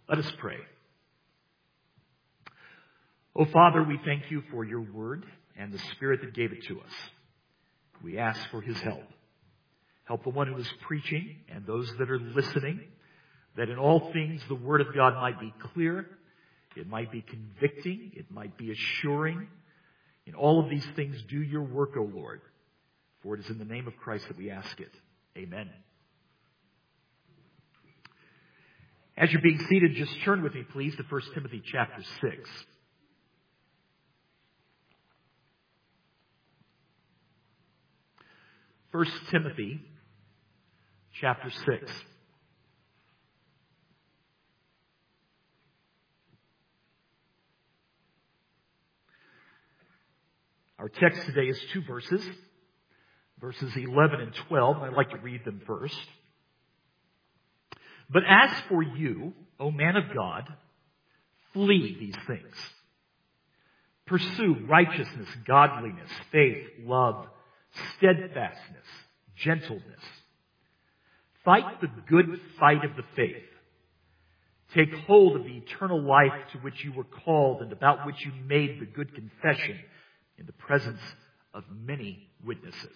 Let us pray. Oh, Father, we thank you for your word and the Spirit that gave it to us. We ask for his help. Help the one who is preaching and those that are listening, that in all things the word of God might be clear, it might be convicting, it might be assuring. In all of these things, do your work, O Lord. For it is in the name of Christ that we ask it. Amen. As you're being seated, just turn with me, please, to 1 Timothy chapter 6. First Timothy chapter 6. Our text today is two verses, verses 11 and 12. I'd like to read them first. But as for you, O man of God, flee these things. Pursue righteousness, godliness, faith, love, steadfastness, gentleness. Fight the good fight of the faith. Take hold of the eternal life to which you were called and about which you made the good confession in the presence of many witnesses.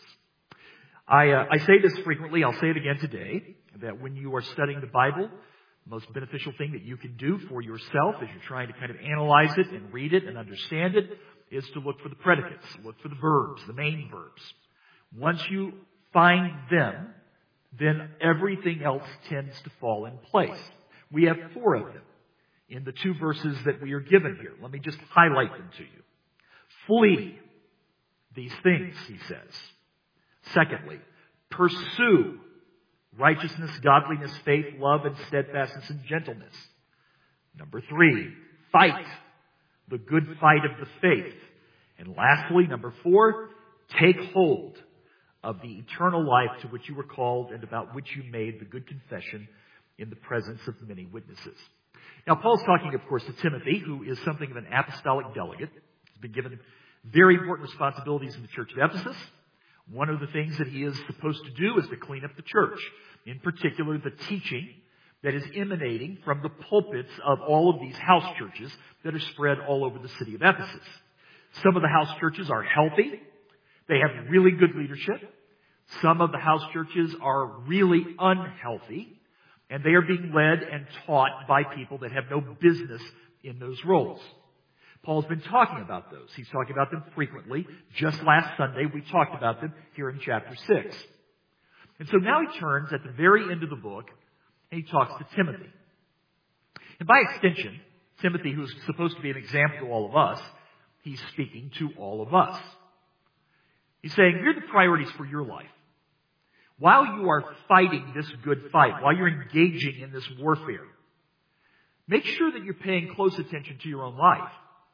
I say this frequently, I'll say it again today, that when you are studying the Bible, the most beneficial thing that you can do for yourself as you're trying to kind of analyze it and read it and understand it is to look for the predicates, look for the verbs, the main verbs. Once you find them, then everything else tends to fall in place. We have four of them in the two verses that we are given here. Let me just highlight them to you. Flee these things, he says. Secondly, pursue righteousness, godliness, faith, love, and steadfastness and gentleness. Number 3, fight the good fight of the faith. And lastly, number 4, take hold of the eternal life to which you were called and about which you made the good confession in the presence of many witnesses. Now, Paul's talking, of course, to Timothy, who is something of an apostolic delegate. He's been given very important responsibilities in the church of Ephesus. One of the things that he is supposed to do is to clean up the church, in particular the teaching that is emanating from the pulpits of all of these house churches that are spread all over the city of Ephesus. Some of the house churches are healthy. They have really good leadership. Some of the house churches are really unhealthy, and they are being led and taught by people that have no business in those roles. Paul's been talking about those. He's talking about them frequently. Just last Sunday, we talked about them here in chapter 6. And so now he turns at the very end of the book, and he talks to Timothy. And by extension, Timothy, who's supposed to be an example to all of us, he's speaking to all of us. He's saying, here are the priorities for your life. While you are fighting this good fight, while you're engaging in this warfare, make sure that you're paying close attention to your own life.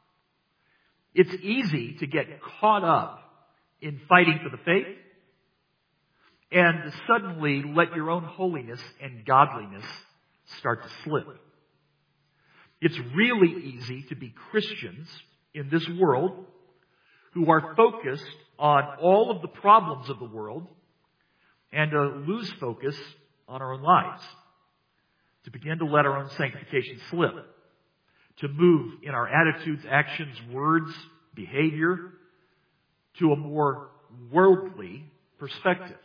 It's easy to get caught up in fighting for the faith and to suddenly let your own holiness and godliness start to slip. It's really easy to be Christians in this world who are focused on all of the problems of the world and to lose focus on our own lives, to begin to let our own sanctification slip, to move in our attitudes, actions, words, behavior to a more worldly perspective.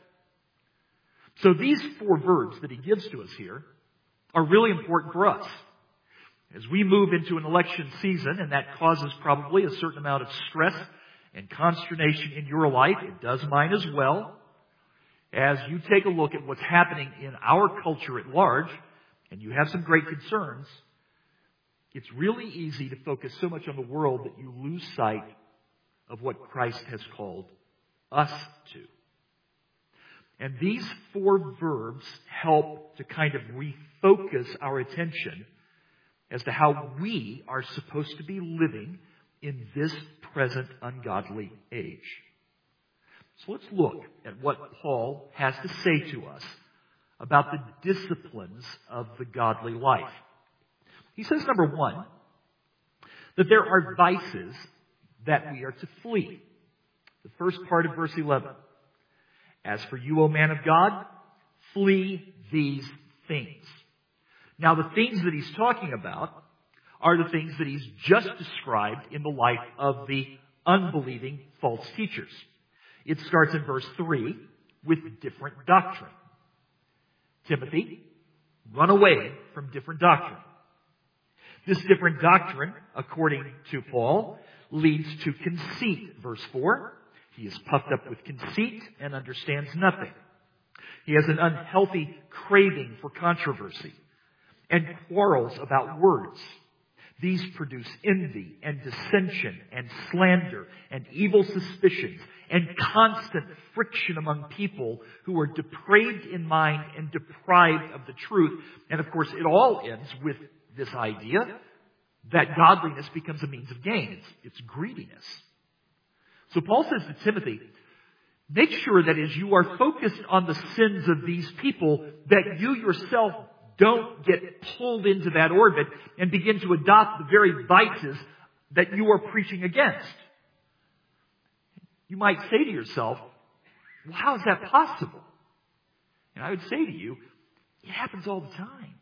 So these 4 verbs that he gives to us here are really important for us. As we move into an election season, and that causes probably a certain amount of stress and consternation in your life, it does mine as well. As you take a look at what's happening in our culture at large, and you have some great concerns, it's really easy to focus so much on the world that you lose sight of what Christ has called us to. And these 4 verbs help to kind of refocus our attention as to how we are supposed to be living in this present ungodly age. So let's look at what Paul has to say to us about the disciplines of the godly life. He says, number 1, that there are vices that we are to flee. The first part of verse 11. As for you, O man of God, flee these things. Now, the things that he's talking about are the things that he's just described in the life of the unbelieving false teachers. It starts in verse 3 with different doctrine. Timothy, run away from different doctrine. This different doctrine, according to Paul, leads to conceit. Verse 4, he is puffed up with conceit and understands nothing. He has an unhealthy craving for controversy and quarrels about words. These produce envy and dissension and slander and evil suspicions and constant friction among people who are depraved in mind and deprived of the truth. And of course, it all ends with this idea that godliness becomes a means of gain. It's greediness. So Paul says to Timothy, make sure that as you are focused on the sins of these people, that you yourself don't get pulled into that orbit and begin to adopt the very vices that you are preaching against. You might say to yourself, well, how is that possible? And I would say to you, it happens all the time.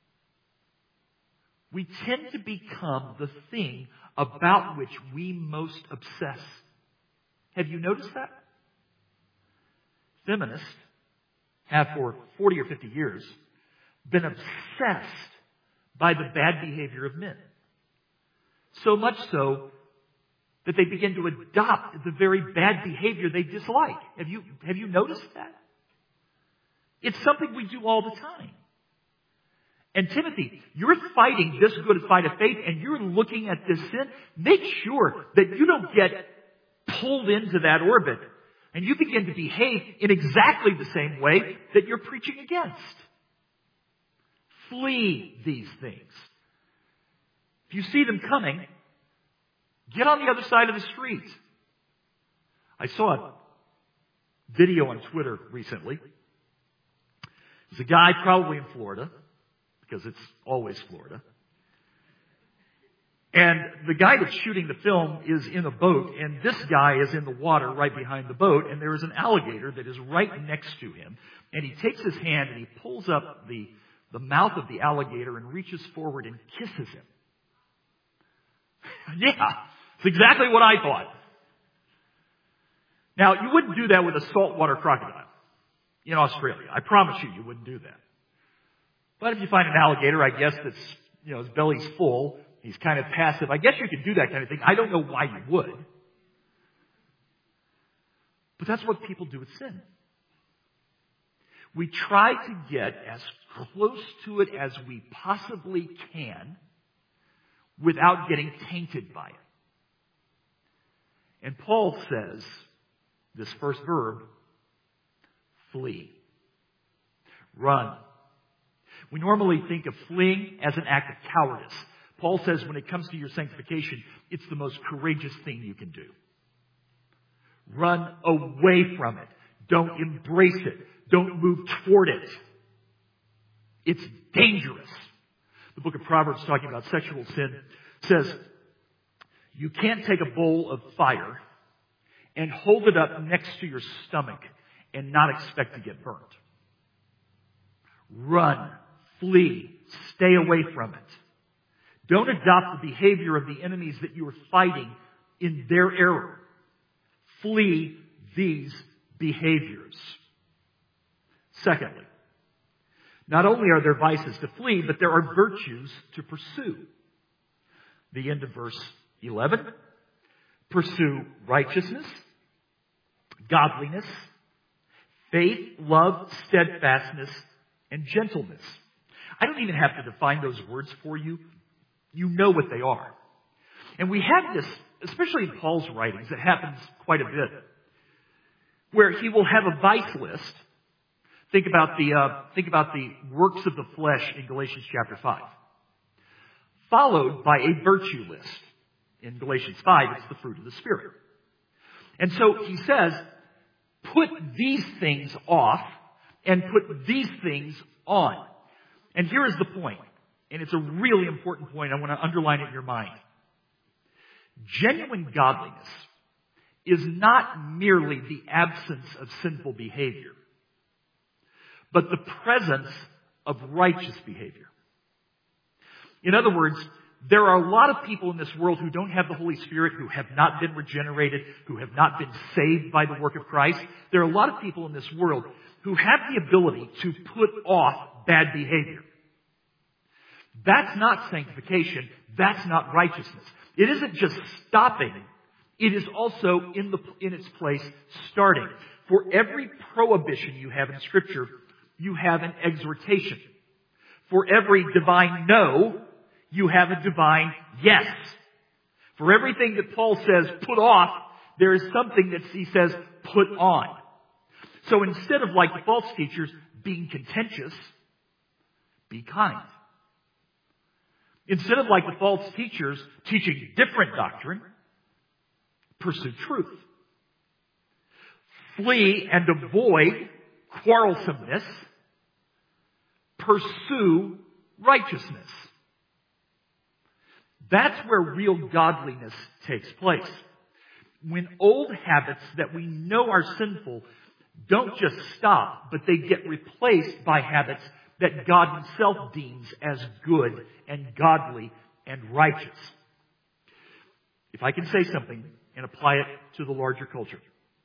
We tend to become the thing about which we most obsess. Have you noticed that? Feminists have for 40 or 50 years been obsessed by the bad behavior of men. So much so that they begin to adopt the very bad behavior they dislike. Have you noticed that? It's something we do all the time. And Timothy, you're fighting this good fight of faith and you're looking at this sin. Make sure that you don't get pulled into that orbit and you begin to behave in exactly the same way that you're preaching against. Flee these things. If you see them coming, get on the other side of the street. I saw a video on Twitter recently. There's a guy probably in Florida, because it's always Florida. And the guy that's shooting the film is in a boat, and this guy is in the water right behind the boat, and there is an alligator that is right next to him. And he takes his hand and he pulls up the mouth of the alligator and reaches forward and kisses him. Yeah, it's exactly what I thought. Now, you wouldn't do that with a saltwater crocodile in Australia. I promise you wouldn't do that. But if you find an alligator, I guess that's, his belly's full, he's kind of passive, I guess you could do that kind of thing. I don't know why you would. But that's what people do with sin. We try to get as close to it as we possibly can without getting tainted by it. And Paul says, this first verb, flee. Run. We normally think of fleeing as an act of cowardice. Paul says when it comes to your sanctification, it's the most courageous thing you can do. Run away from it. Don't embrace it. Don't move toward it. It's dangerous. The book of Proverbs, talking about sexual sin, says, you can't take a bowl of fire and hold it up next to your stomach and not expect to get burnt. Run. Flee. Stay away from it. Don't adopt the behavior of the enemies that you are fighting in their error. Flee these behaviors. Secondly, not only are there vices to flee, but there are virtues to pursue. The end of verse 11. Pursue righteousness, godliness, faith, love, steadfastness, and gentleness. I don't even have to define those words for you. You know what they are. And we have this, especially in Paul's writings, it happens quite a bit, where he will have a vice list. Think about the works of the flesh in Galatians chapter 5. Followed by a virtue list. In Galatians 5, it's the fruit of the Spirit. And so he says, put these things off and put these things on. And here is the point. And it's a really important point. I want to underline it in your mind. Genuine godliness is not merely the absence of sinful behavior, but the presence of righteous behavior. In other words, there are a lot of people in this world who don't have the Holy Spirit, who have not been regenerated, who have not been saved by the work of Christ. There are a lot of people in this world who have the ability to put off bad behavior. That's not sanctification. That's not righteousness. It isn't just stopping. It is also in its place starting. For every prohibition you have in Scripture, you have an exhortation. For every divine no, you have a divine yes. For everything that Paul says put off, there is something that he says put on. So instead of, like the false teachers, being contentious, be kind. Instead of, like the false teachers, teaching different doctrine, pursue truth. Flee and avoid quarrelsomeness. Pursue righteousness. That's where real godliness takes place. When old habits that we know are sinful don't just stop, but they get replaced by habits that God Himself deems as good and godly and righteous. If I can say something and apply it to the larger culture,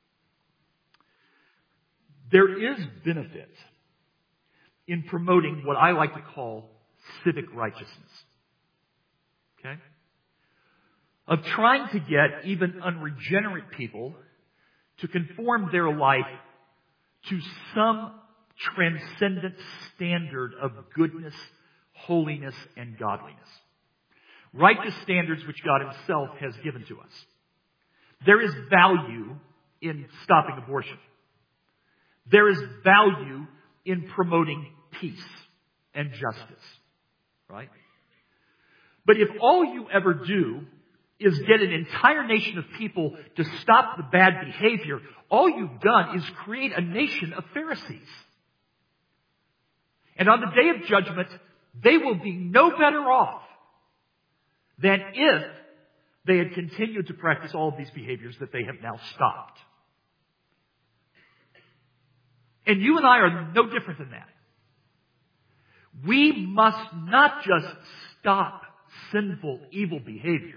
there is benefit in promoting what I like to call civic righteousness. Okay? Of trying to get even unregenerate people to conform their life to some transcendent standard of goodness, holiness, and godliness. Righteous standards which God Himself has given to us. There is value in stopping abortion. There is value in promoting peace and justice. Right? But if all you ever do is get an entire nation of people to stop the bad behavior, all you've done is create a nation of Pharisees. And on the day of judgment, they will be no better off than if they had continued to practice all of these behaviors that they have now stopped. And you and I are no different than that. We must not just stop sinful, evil behavior,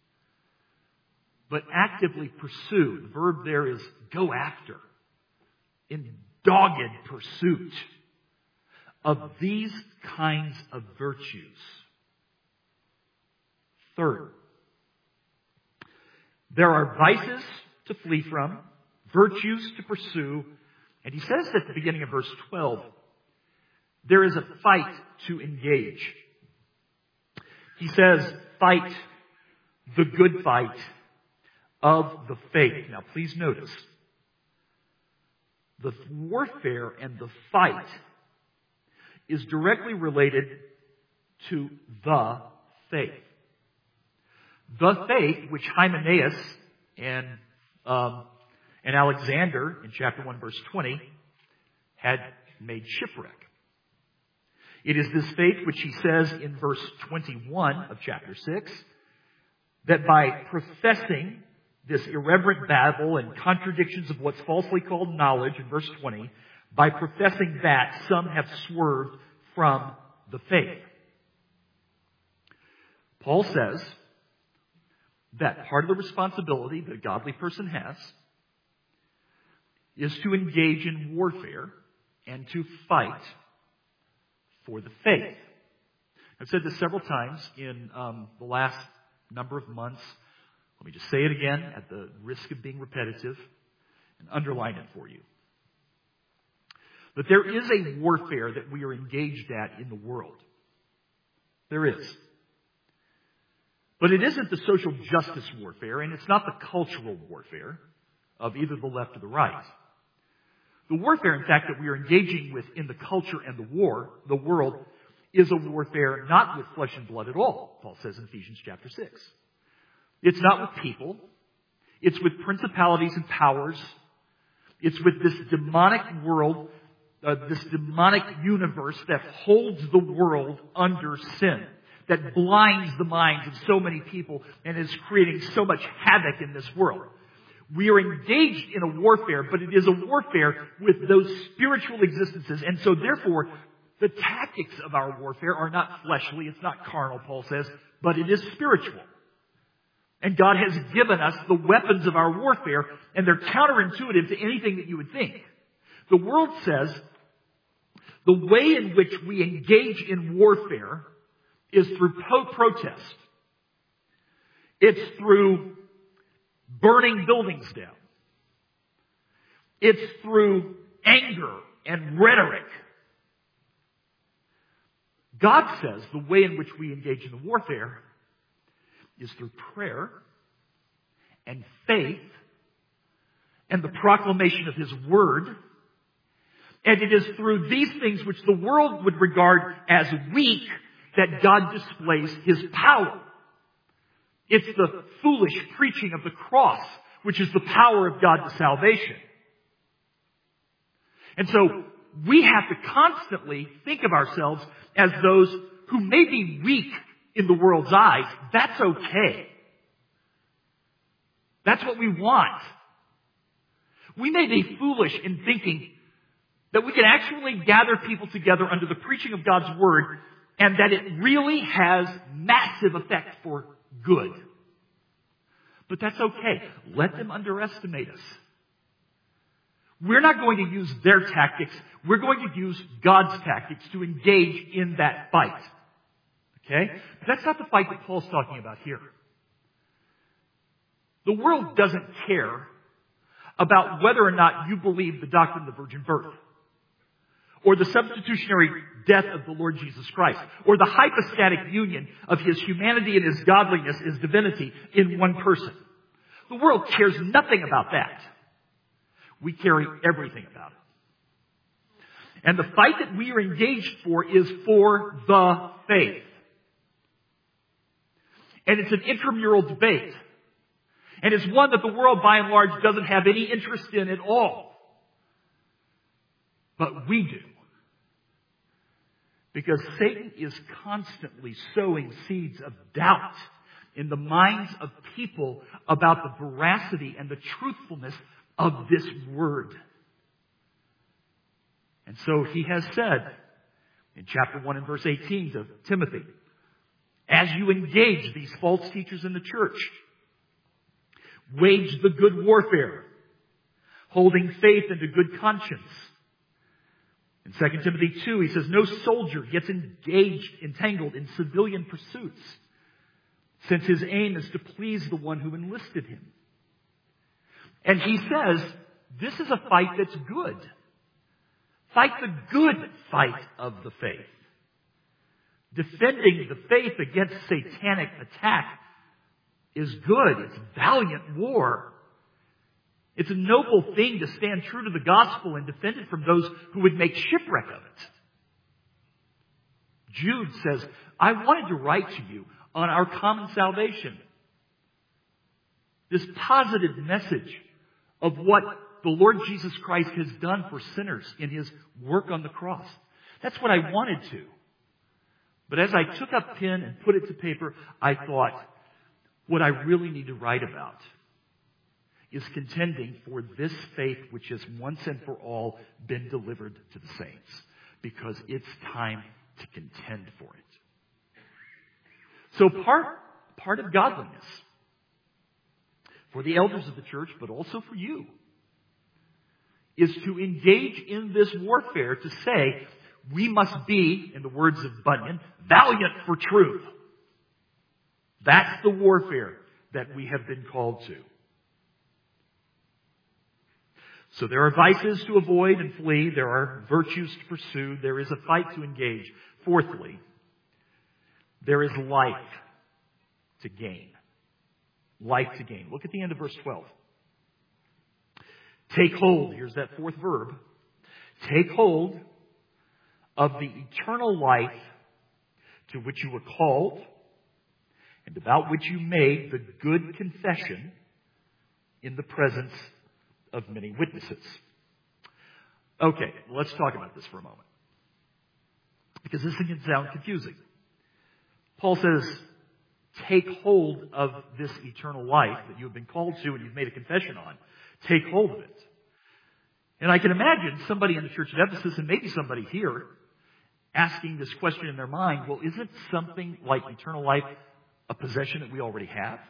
but actively pursue. The verb there is go after, in dogged pursuit of these kinds of virtues. Third, there are vices to flee from, virtues to pursue, and he says at the beginning of verse 12, there is a fight to engage. He says, fight the good fight of the faith. Now please notice, the warfare and the fight is directly related to the faith. The faith which Hymenaeus and Alexander in chapter 1 verse 20 had made shipwreck. It is this faith which he says in verse 21 of chapter 6 that by professing this irreverent babble and contradictions of what's falsely called knowledge in verse 20, by professing that, some have swerved from the faith. Paul says that part of the responsibility that a godly person has is to engage in warfare and to fight for the faith. I've said this several times in the last number of months. Let me just say it again at the risk of being repetitive and underline it for you. But there is a warfare that we are engaged at in the world. There is. But it isn't the social justice warfare, and it's not the cultural warfare of either the left or the right. The warfare, in fact, that we are engaging with in the culture and the world, is a warfare not with flesh and blood at all, Paul says in Ephesians chapter 6. It's not with people. It's with principalities and powers. It's with this demonic world, this demonic universe that holds the world under sin, that blinds the minds of so many people and is creating so much havoc in this world. We are engaged in a warfare, but it is a warfare with those spiritual existences. And so therefore, The tactics of our warfare are not fleshly, it's not carnal, Paul says, but it is spiritual. And God has given us the weapons of our warfare, and they're counterintuitive to anything that you would think. The world says the way in which we engage in warfare is through protest. It's through burning buildings down. It's through anger and rhetoric. God says the way in which we engage in the warfare is through prayer and faith and the proclamation of His Word. And it is through these things which the world would regard as weak that God displays His power. It's the foolish preaching of the cross, which is the power of God to salvation. And so we have to constantly think of ourselves as those who may be weak in the world's eyes. That's okay. That's what we want. We may be foolish in thinking that we can actually gather people together under the preaching of God's Word and that it really has massive effect for good. But that's okay. Let them underestimate us. We're not going to use their tactics. We're going to use God's tactics to engage in that fight. Okay? But that's not the fight that Paul's talking about here. The world doesn't care about whether or not you believe the doctrine of the virgin birth, or the substitutionary death of the Lord Jesus Christ, or the hypostatic union of His humanity and His godliness, His divinity in one person. The world cares nothing about that. We carry everything about it. And the fight that we are engaged for is for the faith. And it's an intramural debate. And it's one that the world, by and large, doesn't have any interest in at all. But we do. Because Satan is constantly sowing seeds of doubt in the minds of people about the veracity and the truthfulness of this word. And so he has said in chapter 1 and verse 18 to Timothy, as you engage these false teachers in the church, wage the good warfare, holding faith and a good conscience. In 2 Timothy 2, he says, no soldier gets entangled in civilian pursuits, since his aim is to please the one who enlisted him. And he says, this is a fight that's good. Fight the good fight of the faith. Defending the faith against satanic attack is good. It's valiant war. It's a noble thing to stand true to the gospel and defend it from those who would make shipwreck of it. Jude says, I wanted to write to you on our common salvation. This positive message of what the Lord Jesus Christ has done for sinners in His work on the cross. That's what I wanted to. But as I took up pen and put it to paper, I thought, what I really need to write about is contending for this faith which has once and for all been delivered to the saints. Because it's time to contend for it. So part of godliness for the elders of the church, but also for you, is to engage in this warfare to say, we must be, in the words of Bunyan, valiant for truth. That's the warfare that we have been called to. So there are vices to avoid and flee. There are virtues to pursue. There is a fight to engage. Fourthly, there is life to gain. Life to gain. Look at the end of verse 12. Take hold. Here's that fourth verb. Take hold of the eternal life to which you were called and about which you made the good confession in the presence of many witnesses. Okay, let's talk about this for a moment, because this can sound confusing. Paul says, take hold of this eternal life that you have been called to and you've made a confession on. Take hold of it. And I can imagine somebody in the church at Ephesus, and maybe somebody here, asking this question in their mind, well, isn't something like eternal life a possession that we already have?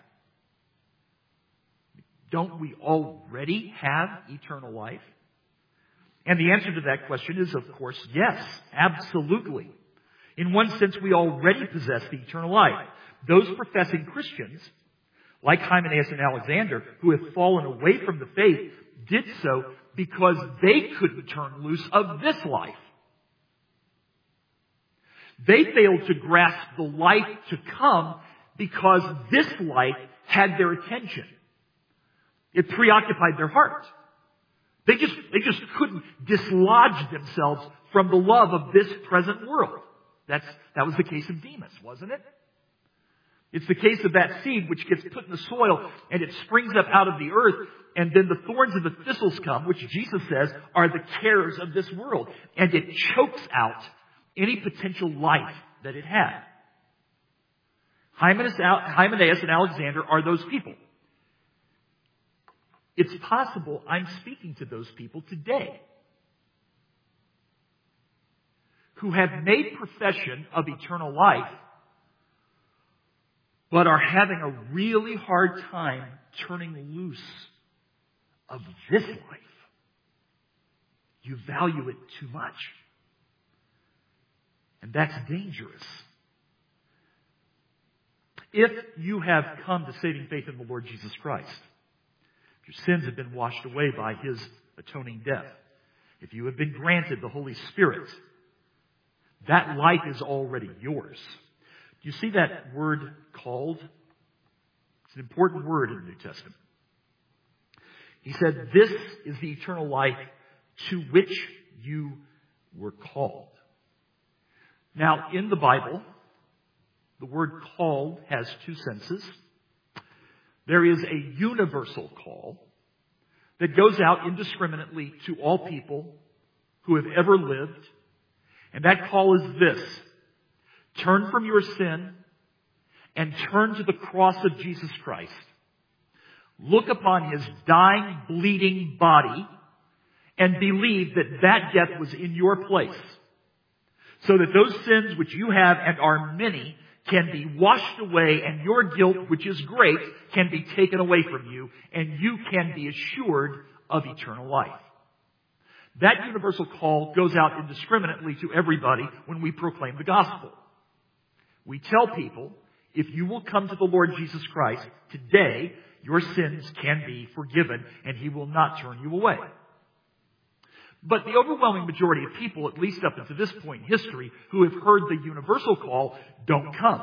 Don't we already have eternal life? And the answer to that question is, of course, yes, absolutely. In one sense, we already possess the eternal life. Those professing Christians, like Hymenaeus and Alexander, who have fallen away from the faith, did so because they couldn't turn loose of this life. They failed to grasp the life to come because this life had their attention. It preoccupied their heart. They just couldn't dislodge themselves from the love of this present world. That was the case of Demas, wasn't it? It's the case of that seed which gets put in the soil and it springs up out of the earth, and then the thorns and the thistles come, which Jesus says are the cares of this world, and it chokes out any potential life that it had. Hymenaeus and Alexander are those people. It's possible I'm speaking to those people today who have made profession of eternal life, but are having a really hard time turning loose of this life. You value it too much. And that's dangerous. If you have come to saving faith in the Lord Jesus Christ, if your sins have been washed away by His atoning death, if you have been granted the Holy Spirit, that life is already yours. Do you see that word called? It's an important word in the New Testament. He said, this is the eternal life to which you were called. Now, in the Bible, the word called has two senses. There is a universal call that goes out indiscriminately to all people who have ever lived. And that call is this: turn from your sin and turn to the cross of Jesus Christ. Look upon His dying, bleeding body and believe that that death was in your place, so that those sins which you have, and are many, can be washed away, and your guilt, which is great, can be taken away from you, and you can be assured of eternal life. That universal call goes out indiscriminately to everybody when we proclaim the gospel. We tell people, if you will come to the Lord Jesus Christ today, your sins can be forgiven, and He will not turn you away. But the overwhelming majority of people, at least up until this point in history, who have heard the universal call, don't come.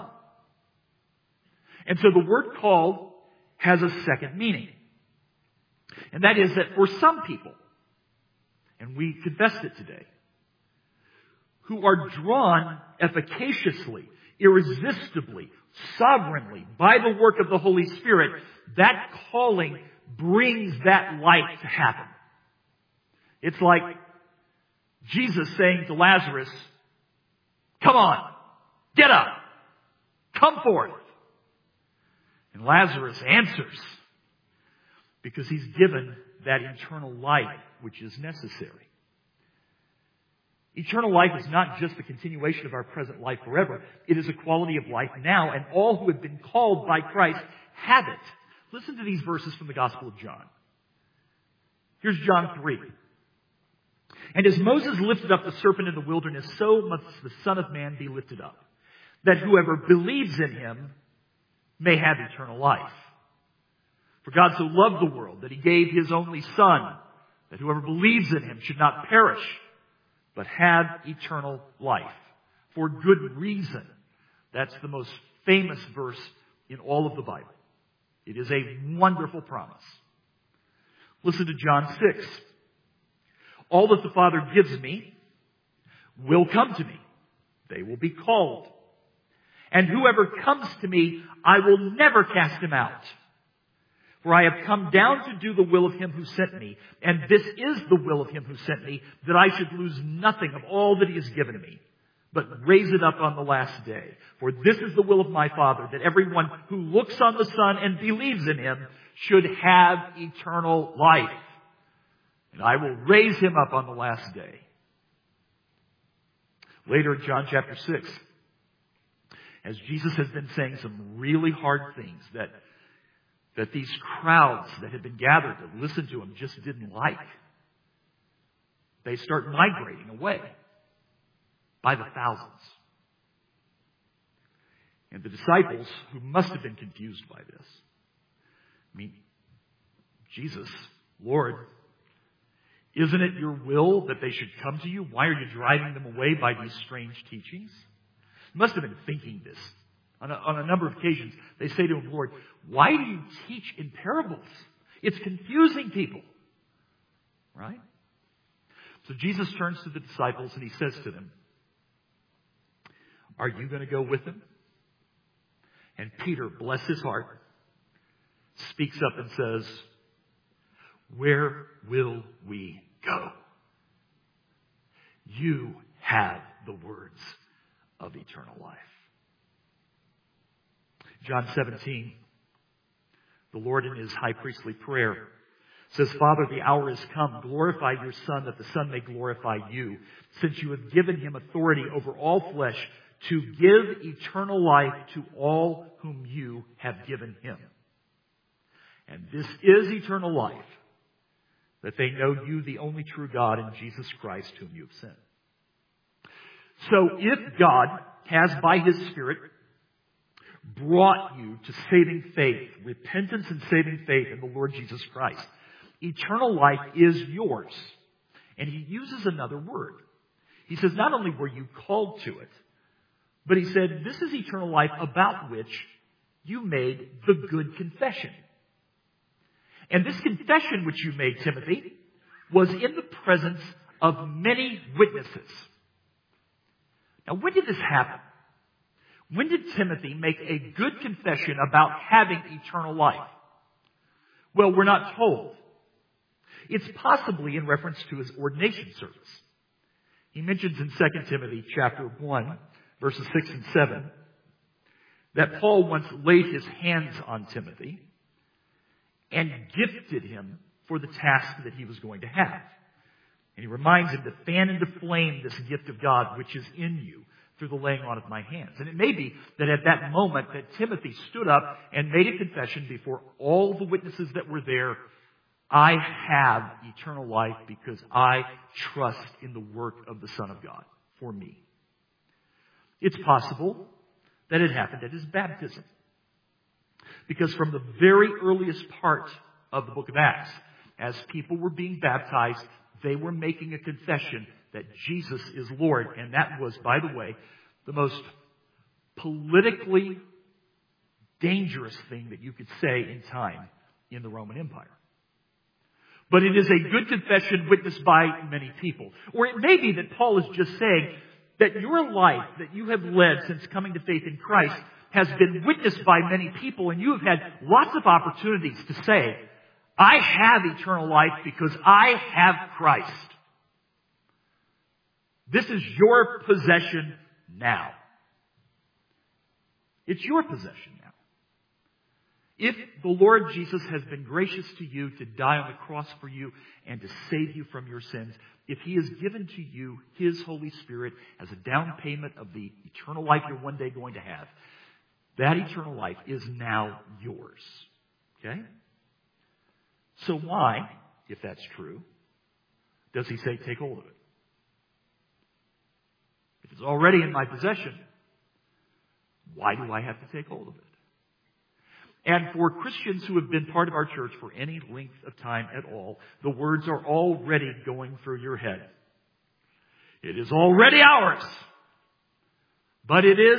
And so the word called has a second meaning. And that is that for some people, and we confessed it today, who are drawn efficaciously, irresistibly, sovereignly by the work of the Holy Spirit, that calling brings that life to happen. It's like Jesus saying to Lazarus, come on, get up, come forth. And Lazarus answers because he's given that eternal life which is necessary. Eternal life is not just the continuation of our present life forever. It is a quality of life now, and all who have been called by Christ have it. Listen to these verses from the Gospel of John. Here's John 3. And as Moses lifted up the serpent in the wilderness, so must the Son of Man be lifted up, that whoever believes in Him may have eternal life. For God so loved the world that He gave His only Son, that whoever believes in Him should not perish, but have eternal life. For good reason. That's the most famous verse in all of the Bible. It is a wonderful promise. Listen to John 6. All that the Father gives me will come to me. They will be called. And whoever comes to me, I will never cast him out. For I have come down to do the will of Him who sent me. And this is the will of Him who sent me, that I should lose nothing of all that He has given me, but raise it up on the last day. For this is the will of my Father, that everyone who looks on the Son and believes in Him should have eternal life. And I will raise him up on the last day. Later in John chapter 6, as Jesus has been saying some really hard things that these crowds that had been gathered to listen to him just didn't like, they start migrating away by the thousands. And the disciples, who must have been confused by this, I mean, Jesus, Lord, isn't it your will that they should come to you? Why are you driving them away by these strange teachings? He must have been thinking this. On a number of occasions, they say to him, Lord, why do you teach in parables? It's confusing people. Right? So Jesus turns to the disciples and he says to them, are you going to go with him? And Peter, bless his heart, speaks up and says, where will we go? You have the words of eternal life. John 17, the Lord in his high priestly prayer says, Father, the hour is come. Glorify your Son, that the Son may glorify you, since you have given him authority over all flesh to give eternal life to all whom you have given him. And this is eternal life, that they know you, the only true God, and Jesus Christ, whom you have sent. So if God has, by his Spirit, brought you to saving faith, repentance and saving faith in the Lord Jesus Christ, eternal life is yours. And he uses another word. He says, not only were you called to it, but he said, this is eternal life about which you made the good confession. And this confession which you made, Timothy, was in the presence of many witnesses. Now, when did this happen? When did Timothy make a good confession about having eternal life? Well, we're not told. It's possibly in reference to his ordination service. He mentions in 2 Timothy chapter 1, verses 6 and 7, that Paul once laid his hands on Timothy and gifted him for the task that he was going to have. And he reminds him to fan into flame this gift of God which is in you through the laying on of my hands. And it may be that at that moment that Timothy stood up and made a confession before all the witnesses that were there, I have eternal life because I trust in the work of the Son of God for me. It's possible that it happened at his baptism. Because from the very earliest part of the book of Acts, as people were being baptized, they were making a confession that Jesus is Lord. And that was, by the way, the most politically dangerous thing that you could say in time in the Roman Empire. But it is a good confession witnessed by many people. Or it may be that Paul is just saying that your life that you have led since coming to faith in Christ has been witnessed by many people, and you have had lots of opportunities to say, I have eternal life because I have Christ. This is your possession now. It's your possession now. If the Lord Jesus has been gracious to you to die on the cross for you and to save you from your sins, if he has given to you his Holy Spirit as a down payment of the eternal life you're one day going to have, that eternal life is now yours. Okay? So why, if that's true, does he say take hold of it? If it's already in my possession, why do I have to take hold of it? And for Christians who have been part of our church for any length of time at all, the words are already going through your head. It is already ours, but it is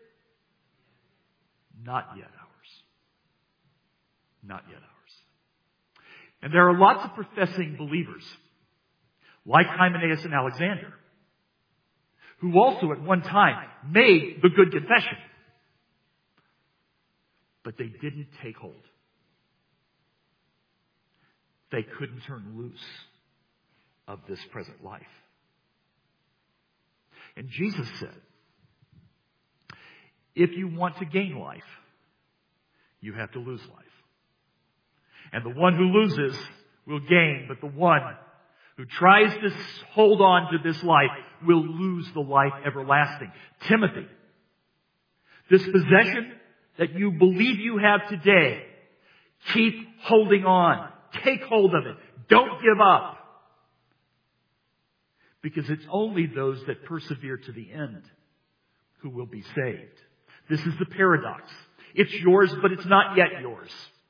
not yet ours. Not yet ours. And there are lots of professing believers, like Hymenaeus and Alexander, who also at one time made the good confession. But they didn't take hold. They couldn't turn loose of this present life. And Jesus said, if you want to gain life, you have to lose life. And the one who loses will gain, but the one who tries to hold on to this life will lose the life everlasting. Timothy, this possession that you believe you have today, keep holding on. Take hold of it. Don't give up. Because it's only those that persevere to the end who will be saved. This is the paradox. It's yours, but it's not yet yours.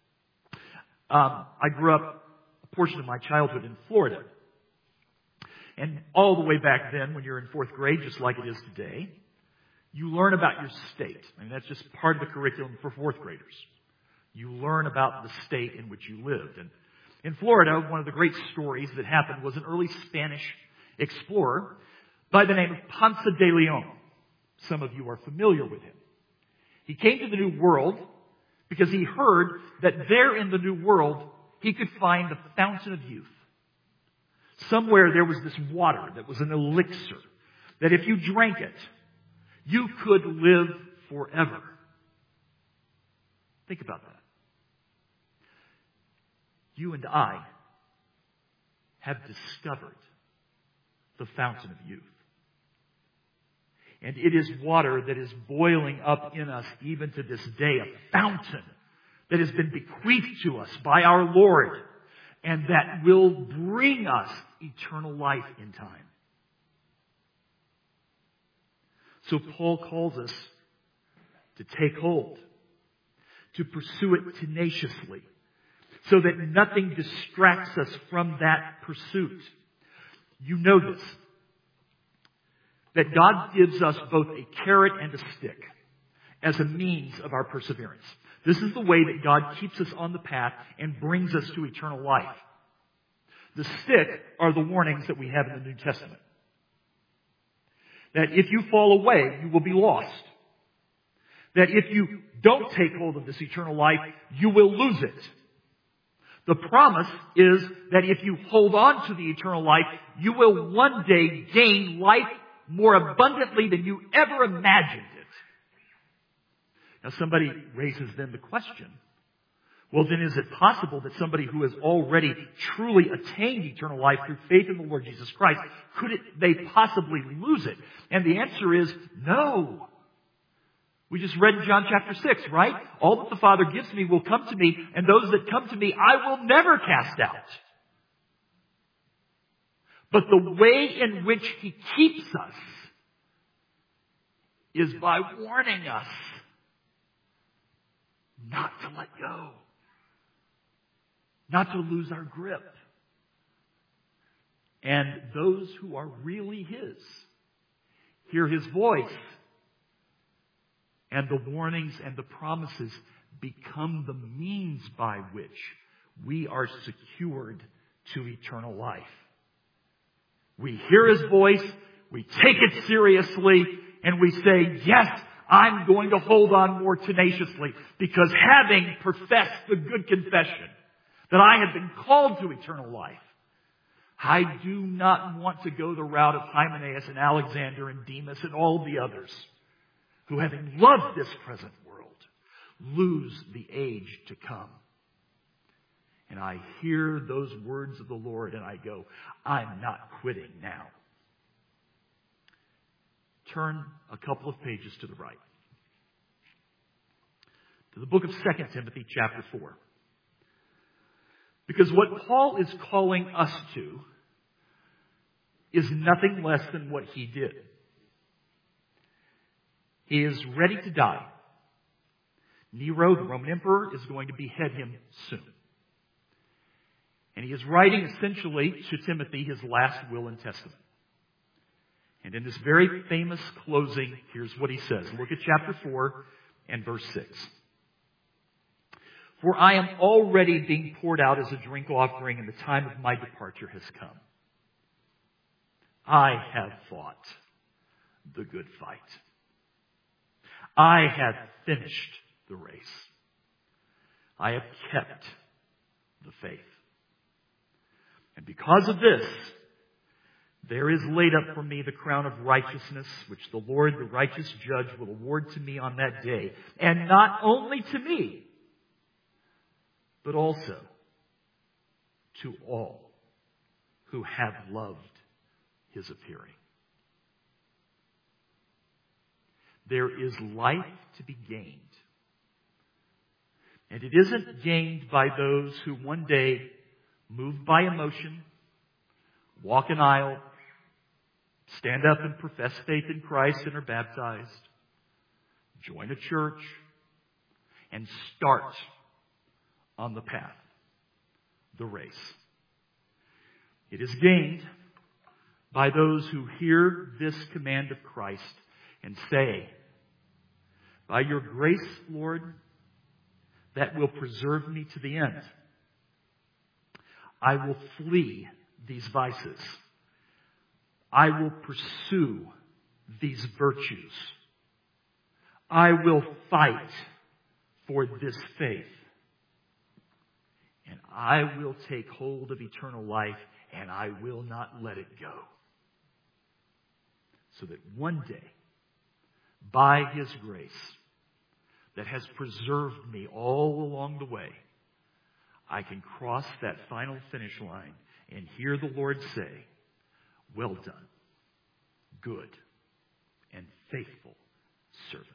I grew up a portion of my childhood in Florida. And all the way back then, when you're in fourth grade, just like it is today, you learn about your state. I mean, that's just part of the curriculum for fourth graders. You learn about the state in which you lived. And in Florida, one of the great stories that happened was an early Spanish explorer by the name of Ponce de Leon. Some of you are familiar with him. He came to the New World because he heard that there in the New World he could find the fountain of youth. Somewhere there was this water that was an elixir, that if you drank it, you could live forever. Think about that. You and I have discovered the fountain of youth. And it is water that is boiling up in us even to this day, a fountain that has been bequeathed to us by our Lord and that will bring us eternal life in time. So Paul calls us to take hold, to pursue it tenaciously, so that nothing distracts us from that pursuit. You know this, that God gives us both a carrot and a stick as a means of our perseverance. This is the way that God keeps us on the path and brings us to eternal life. The stick are the warnings that we have in the New Testament. That if you fall away, you will be lost. That if you don't take hold of this eternal life, you will lose it. The promise is that if you hold on to the eternal life, you will one day gain life more abundantly than you ever imagined it. Now somebody raises then the question, well then is it possible that somebody who has already truly attained eternal life through faith in the Lord Jesus Christ, they possibly lose it? And the answer is no. We just read in John chapter 6, right? All that the Father gives me will come to me, and those that come to me I will never cast out. But the way in which He keeps us is by warning us not to let go. Not to lose our grip. And those who are really His hear His voice. And the warnings and the promises become the means by which we are secured to eternal life. We hear His voice, we take it seriously, and we say, yes, I'm going to hold on more tenaciously, because having professed the good confession that I have been called to eternal life, I do not want to go the route of Hymenaeus and Alexander and Demas and all the others who, having loved this present world, lose the age to come. And I hear those words of the Lord and I go, I'm not quitting now. Turn a couple of pages to the right. To the book of 2 Timothy chapter 4. Because what Paul is calling us to is nothing less than what he did. He is ready to die. Nero, the Roman emperor, is going to behead him soon. And he is writing essentially to Timothy his last will and testament. And in this very famous closing, here's what he says. Look at chapter 4 and verse 6. For I am already being poured out as a drink offering, and the time of my departure has come. I have fought the good fight. I have finished the race. I have kept the faith. And because of this, there is laid up for me the crown of righteousness, which the Lord, the righteous judge, will award to me on that day. And not only to me, but also to all who have loved his appearing. There is life to be gained. And it isn't gained by those who one day, moved by emotion, walk an aisle, stand up and profess faith in Christ and are baptized, join a church, and start on the path, the race. It is gained by those who hear this command of Christ and say, by your grace, Lord, that will preserve me to the end. I will flee these vices. I will pursue these virtues. I will fight for this faith. And I will take hold of eternal life, and I will not let it go. So that one day, by his grace that has preserved me all along the way, I can cross that final finish line and hear the Lord say, well done, good and faithful servant.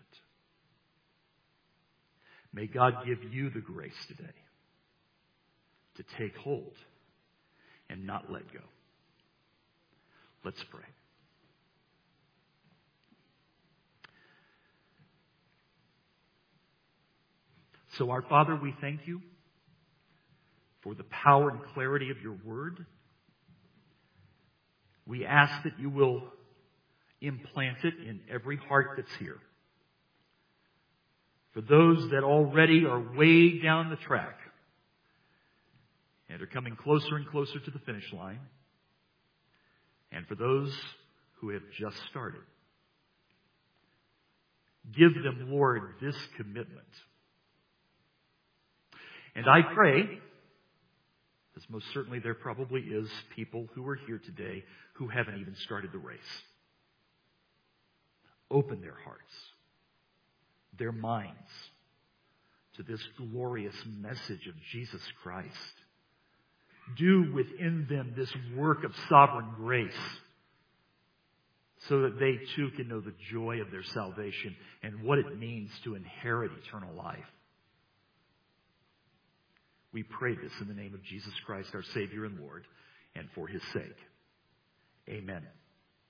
May God give you the grace today to take hold and not let go. Let's pray. So, our Father, we thank you for the power and clarity of your word. We ask that you will implant it in every heart that's here. For those that already are way down the track and are coming closer and closer to the finish line, and for those who have just started, give them, Lord, this commitment. And I pray, as most certainly there probably is people who are here today who haven't even started the race. Open their hearts, their minds to this glorious message of Jesus Christ. Do within them this work of sovereign grace so that they too can know the joy of their salvation and what it means to inherit eternal life. We pray this in the name of Jesus Christ, our Savior and Lord, and for his sake. Amen.